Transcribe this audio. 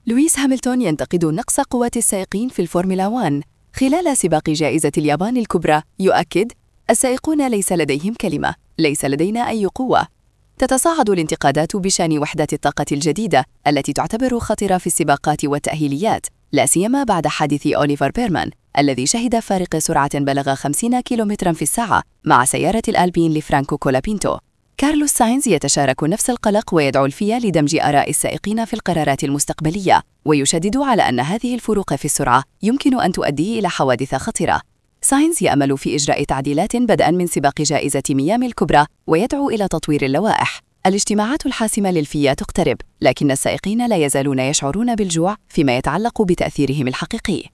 لويس هامilton ينتقد نقص قوات السائقين في الفورمولا 1 خلال سباق جائزة اليابان الكبرى. يؤكد: السائقون ليس لديهم كلمة، ليس لدينا أي قوة. تتصاعد الانتقادات بشأن وحدات الطاقة الجديدة التي تعتبر خطرة في السباقات والتأهيليات، لا سيما بعد حادث أوليفر بيرمان الذي شهد فارق سرعة بلغ 50 كيلومتراً في الساعة مع سيارة الألبين لفرانكو كولابينتو. كارلوس ساينز يتشارك نفس القلق ويدعو الفيا لدمج آراء السائقين في القرارات المستقبلية، ويشدد على أن هذه الفروق في السرعة يمكن أن تؤدي إلى حوادث خطرة. ساينز يأمل في إجراء تعديلات بدءاً من سباق جائزة ميامي الكبرى، ويدعو إلى تطوير اللوائح. الاجتماعات الحاسمة للفيا تقترب، لكن السائقين لا يزالون يشعرون بالجوع فيما يتعلق بتأثيرهم الحقيقي.